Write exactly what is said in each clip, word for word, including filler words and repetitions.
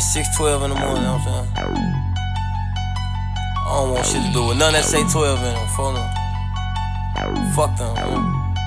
six twelve in the morning, you know what I'm saying? I don't want shit to do with none that say twelve in them. Fuck them. Fuck them, man.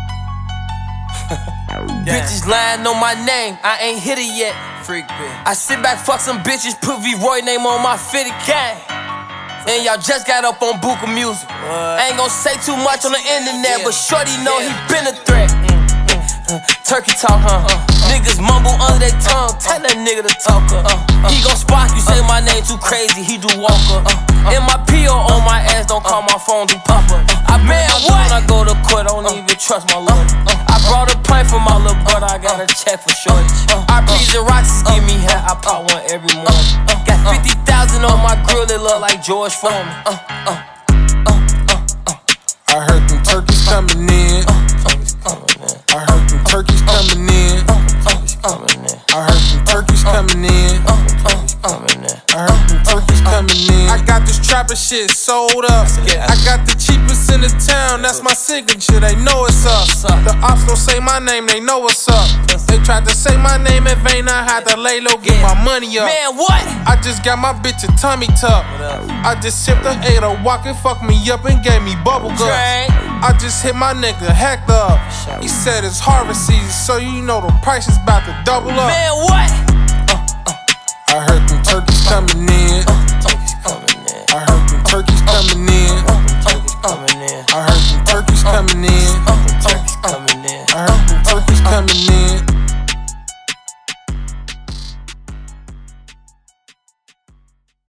Bitches lying on my name, I ain't hit it yet. Freak bitch. I sit back, fuck some bitches, put V-Roy name on my fitted gang. And y'all just got up on Buka Music. What? I ain't gon' say too much on the internet, Yeah. but shorty know Yeah. he been a threat. Uh, turkey talk, huh? Uh, uh, Niggas mumble under their tongue, tell that nigga to talk up. Uh, uh, he gon' spark you, say my name too crazy, he do walk up. Uh, uh, and my P O on my ass, don't call my phone, do pop up. Uh, I man, what? When I go to court, I don't even trust my lawyer. Uh, uh, I brought a pint for my little brother, I got a check for shorty. Uh, uh, I P's and Roxy's give me hair, I pop one every morning. Uh, uh, got fifty thousand on my grill, it look like George Foreman. Uh, uh, uh, uh, uh. I heard them turkeys coming in. I heard them turkeys coming in. I heard them turkeys coming in. I heard them turkeys coming in. I got this trapper shit sold up. I got the cheapest in the town, that's my signature. They know it's up. The ops don't say my name, they know what's up. They tried to say my name in vain, I had to lay low, get my money up. Man, what? I just got my bitch a tummy tuck. I just sipped her, ate her, walk and fucked me up and gave me bubble guts. I just hit my nigga Hector up. He said it's harvest season, so you know the price is about to double up. Man, what? I heard them turkeys coming in.